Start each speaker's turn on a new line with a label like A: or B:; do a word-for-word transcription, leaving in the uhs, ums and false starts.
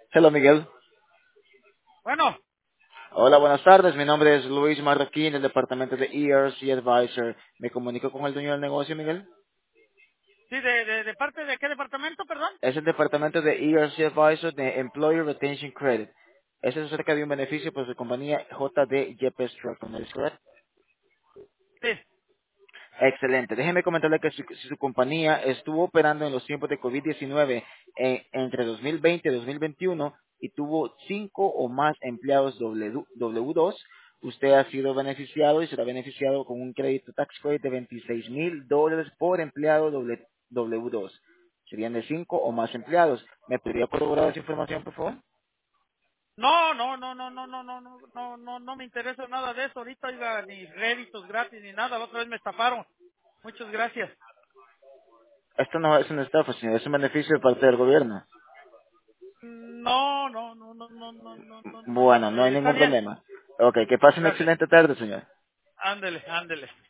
A: Hello, Miguel.
B: Bueno,
A: Hola, buenas tardes. Mi nombre es Luis Marroquín, del departamento de E R C Advisor. ¿Me comunico con el dueño del negocio, Miguel?
B: sí, de, de, de parte de qué departamento, perdón.
A: Es el departamento de E R C Advisor de Employer Retention Credit. Eso es acerca de un beneficio por su compañía J D Yepes Truck, ¿no es correcto?
B: Sí.
A: Excelente. Déjeme comentarle que su, su compañía estuvo operando en los tiempos de COVID diecinueve en- entre dos mil veinte y dos mil veintiuno y tuvo cinco o más empleados W dos. Usted ha sido beneficiado y será beneficiado con un crédito tax credit de veintiséis mil dólares por empleado W dos. Serían de cinco o más empleados. ¿Me podría corroborar esa información, por favor?
B: No, no, no, no, no, no, no, no, no, no, no me interesa nada de eso. Ahorita, oiga, ni réditos gratis ni nada. La otra vez me estafaron. Muchas gracias.
A: Esto no es una estafa, señor. Es un beneficio de parte del gobierno.
B: No, no, no, no, no, no, no, no, no,
A: Bueno,
B: no.
A: no hay
B: Eh, está
A: ningún
B: bien.
A: problema. Ok, que pase una
B: Gracias.
A: excelente tarde, señor.
B: Ándele, ándele.